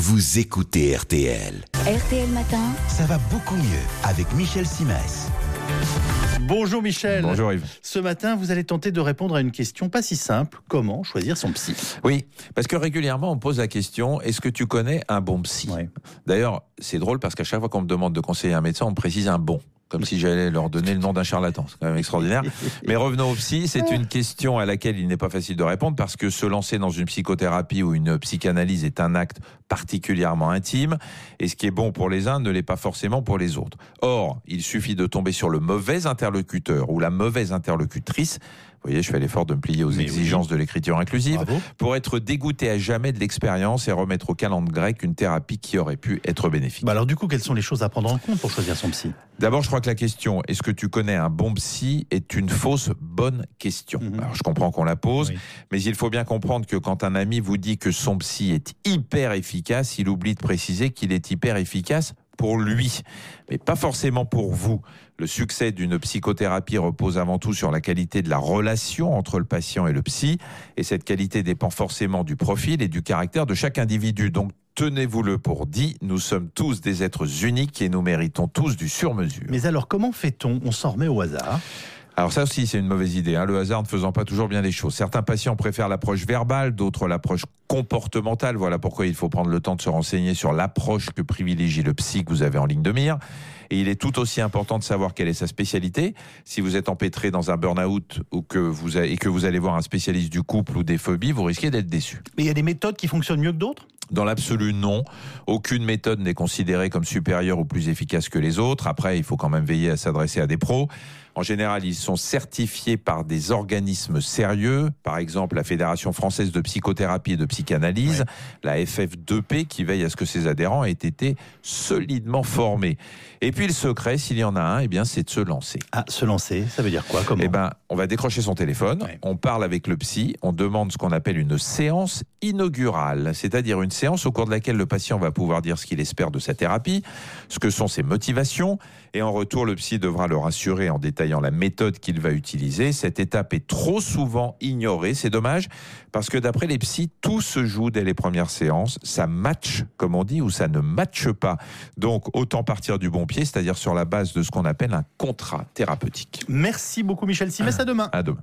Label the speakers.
Speaker 1: vous écoutez RTL.
Speaker 2: RTL Matin.
Speaker 1: Ça va beaucoup mieux avec Michel Simès.
Speaker 3: Bonjour Michel.
Speaker 4: Bonjour Yves.
Speaker 3: Ce matin, vous allez tenter de répondre à une question pas si simple. Comment choisir son psy ?
Speaker 4: Oui, parce que régulièrement on me pose la question, est-ce que tu connais un bon psy ?
Speaker 3: Ouais.
Speaker 4: D'ailleurs, c'est drôle parce qu'à chaque fois qu'on me demande de conseiller un médecin, on me précise un bon. Comme si j'allais leur donner le nom d'un charlatan. C'est quand même extraordinaire. Mais revenons au psy. C'est une question à laquelle il n'est pas facile de répondre parce que se lancer dans une psychothérapie ou une psychanalyse est un acte particulièrement intime. Et ce qui est bon pour les uns ne l'est pas forcément pour les autres. Or, il suffit de tomber sur le mauvais interlocuteur ou la mauvaise interlocutrice. Vous voyez, je fais l'effort de me plier aux exigences de l'écriture inclusive.
Speaker 3: Bravo.
Speaker 4: Pour être dégoûté à jamais de l'expérience et remettre au calendrier grec une thérapie qui aurait pu être bénéfique.
Speaker 3: Alors du coup, quelles sont les choses à prendre en compte pour choisir son psy ?
Speaker 4: D'abord, je crois que la question « est-ce que tu connais un bon psy ?» est une fausse bonne question. Alors, je comprends qu'on la pose, mais il faut bien comprendre que quand un ami vous dit que son psy est hyper efficace, il oublie de préciser qu'il est hyper efficace pour lui, mais pas forcément pour vous. Le succès d'une psychothérapie repose avant tout sur la qualité de la relation entre le patient et le psy, et cette qualité dépend forcément du profil et du caractère de chaque individu. Donc, tenez-vous-le pour dit, nous sommes tous des êtres uniques et nous méritons tous du sur-mesure.
Speaker 3: Mais alors, comment fait-on ? On s'en remet au hasard ?
Speaker 4: Alors ça aussi, c'est une mauvaise idée, le hasard ne faisant pas toujours bien les choses. Certains patients préfèrent l'approche verbale, d'autres l'approche comportementale. Voilà pourquoi il faut prendre le temps de se renseigner sur l'approche que privilégie le psy que vous avez en ligne de mire. Et il est tout aussi important de savoir quelle est sa spécialité. Si vous êtes empêtré dans un burn-out et que vous allez voir un spécialiste du couple ou des phobies, vous risquez d'être déçu.
Speaker 3: Mais il y a des méthodes qui fonctionnent mieux que d'autres ?
Speaker 4: Dans l'absolu, non. Aucune méthode n'est considérée comme supérieure ou plus efficace que les autres. Après, il faut quand même veiller à s'adresser à des pros. En général, ils sont certifiés par des organismes sérieux, par exemple la Fédération française de psychothérapie et de psychanalyse, la FF2P, qui veille à ce que ses adhérents aient été solidement formés. Et puis le secret, s'il y en a un, c'est de se lancer.
Speaker 3: Ah, se lancer, ça veut dire quoi ? Comment ?
Speaker 4: On va décrocher son téléphone, on parle avec le psy, on demande ce qu'on appelle une séance inaugurale, c'est-à-dire une séance au cours de laquelle le patient va pouvoir dire ce qu'il espère de sa thérapie, ce que sont ses motivations, et en retour, le psy devra le rassurer en détaillant la méthode qu'il va utiliser. Cette étape est trop souvent ignorée, c'est dommage, parce que d'après les psys, tout se joue dès les premières séances. Ça match, comme on dit, ou ça ne matche pas. Donc, autant partir du bon pied, c'est-à-dire sur la base de ce qu'on appelle un contrat thérapeutique.
Speaker 3: Merci beaucoup Michel Simès, à demain.
Speaker 4: À demain.